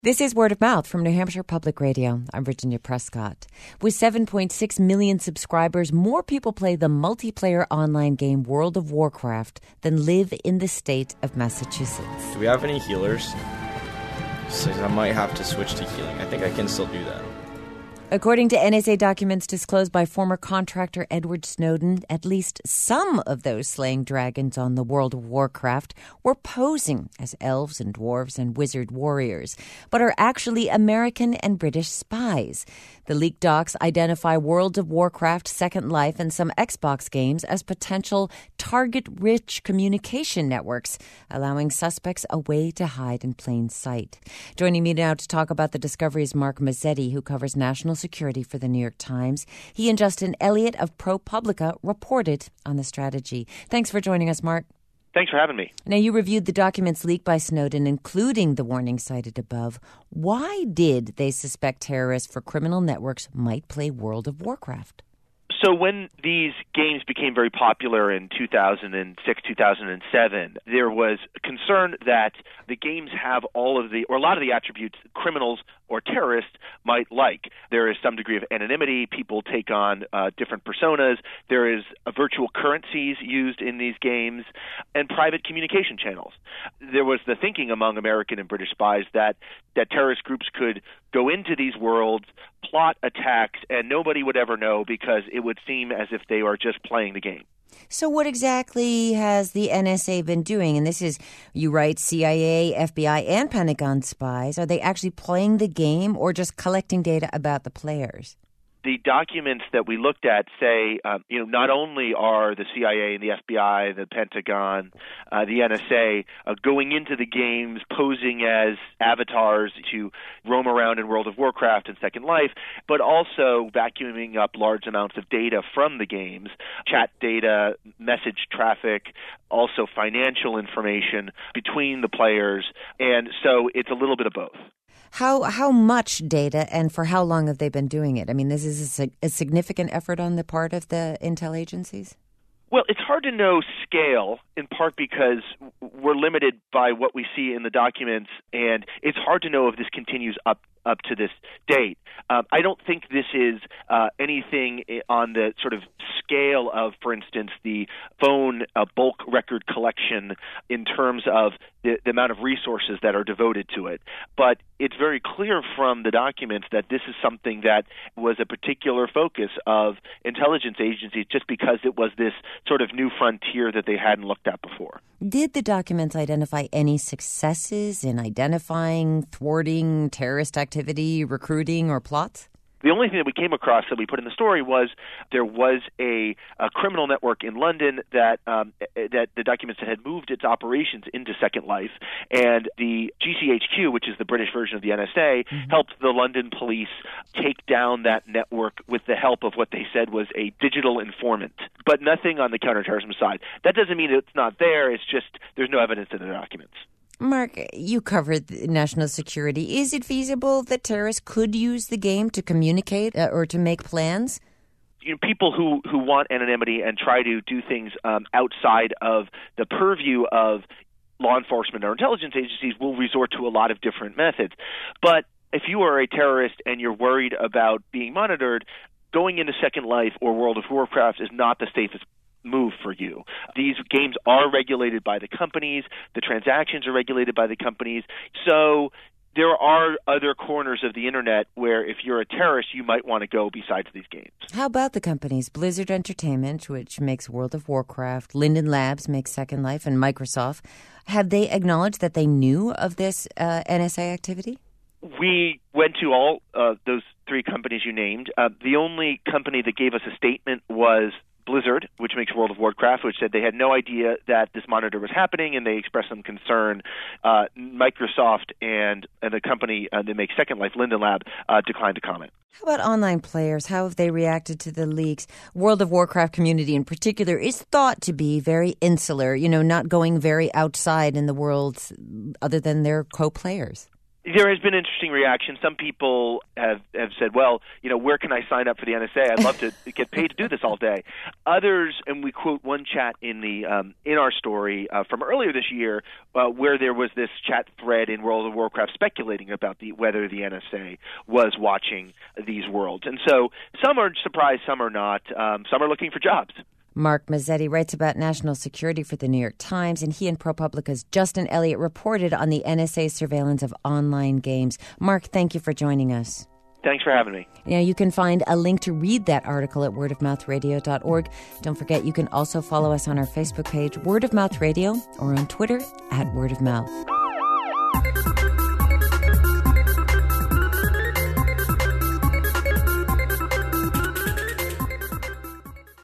This is Word of Mouth from New Hampshire Public Radio. I'm Virginia Prescott. With 7.6 million subscribers, more people play the multiplayer online game World of Warcraft than live in the state of Massachusetts. Do we have any healers? So I might have to switch to healing. I think I can still do that. According to NSA documents disclosed by former contractor Edward Snowden, at least some of those slaying dragons on the World of Warcraft were posing as elves and dwarves and wizard warriors, but are actually American and British spies. The leaked docs identify World of Warcraft, Second Life, and some Xbox games as potential target-rich communication networks, allowing suspects a way to hide in plain sight. Joining me now to talk about the discovery is Mark Mazzetti, who covers national security for the New York Times. He and Justin Elliott of ProPublica reported on the strategy. Thanks for joining us, Mark. Thanks for having me. Now, you reviewed the documents leaked by Snowden, including the warning cited above. Why did they suspect terrorists for criminal networks might play World of Warcraft? So when these games became very popular in 2006, 2007, there was concern that the games have a lot of the attributes criminals or terrorists might like. There is some degree of anonymity. People take on different personas. There is virtual currencies used in these games and private communication channels. There was the thinking among American and British spies that terrorist groups could go into these worlds, plot attacks, and nobody would ever know because it would seem as if they are just playing the game. So what exactly has the NSA been doing? And this is, you write, CIA, FBI, and Pentagon spies. Are they actually playing the game or just collecting data about the players? The documents that we looked at say, not only are the CIA and the FBI, the Pentagon, the NSA going into the games, posing as avatars to roam around in World of Warcraft and Second Life, but also vacuuming up large amounts of data from the games, chat data, message traffic, also financial information between the players. And so it's a little bit of both. How much data and for how long have they been doing it? I mean, this is a significant effort on the part of the intel agencies? Well, it's hard to know scale, in part because we're limited by what we see in the documents, and it's hard to know if this continues up to this date. I don't think this is anything on the sort of scale of, for instance, the phone bulk record collection in terms of the amount of resources that are devoted to it. But it's very clear from the documents that this is something that was a particular focus of intelligence agencies just because it was this sort of new frontier that they hadn't looked at before. Did the documents identify any successes in identifying, thwarting terrorist activity, recruiting, or plots? The only thing that we came across that we put in the story was there was a criminal network in London that the documents had moved its operations into Second Life, and the GCHQ, which is the British version of the NSA, helped the London police take down that network with the help of what they said was a digital informant, but nothing on the counterterrorism side. That doesn't mean it's not there. It's just there's no evidence in the documents. Mark, you covered national security. Is it feasible that terrorists could use the game to communicate or to make plans? People who want anonymity and try to do things outside of the purview of law enforcement or intelligence agencies will resort to a lot of different methods. But if you are a terrorist and you're worried about being monitored, going into Second Life or World of Warcraft is not the safest move for you. These games are regulated by the companies. The transactions are regulated by the companies. So there are other corners of the internet where if you're a terrorist, you might want to go besides these games. How about the companies? Blizzard Entertainment, which makes World of Warcraft, Linden Labs makes Second Life, and Microsoft. Have they acknowledged that they knew of this NSA activity? We went to all those three companies you named. The only company that gave us a statement was Blizzard, which makes World of Warcraft, which said they had no idea that this monitor was happening, and they expressed some concern. Microsoft and the company that makes Second Life, Linden Lab, declined to comment. How about online players? How have they reacted to the leaks? World of Warcraft community in particular is thought to be very insular, not going very outside in the world other than their co-players. There has been interesting reaction. Some people have said, well, where can I sign up for the NSA? I'd love to get paid to do this all day. Others, and we quote one chat in our story from earlier this year, where there was this chat thread in World of Warcraft speculating about whether the NSA was watching these worlds. And so some are surprised, some are not. Some are looking for jobs. Mark Mazzetti writes about national security for the New York Times, and he and ProPublica's Justin Elliott reported on the NSA's surveillance of online games. Mark, thank you for joining us. Thanks for having me. Now, you can find a link to read that article at wordofmouthradio.org. Don't forget, you can also follow us on our Facebook page, Word of Mouth Radio, or on Twitter @wordofmouth.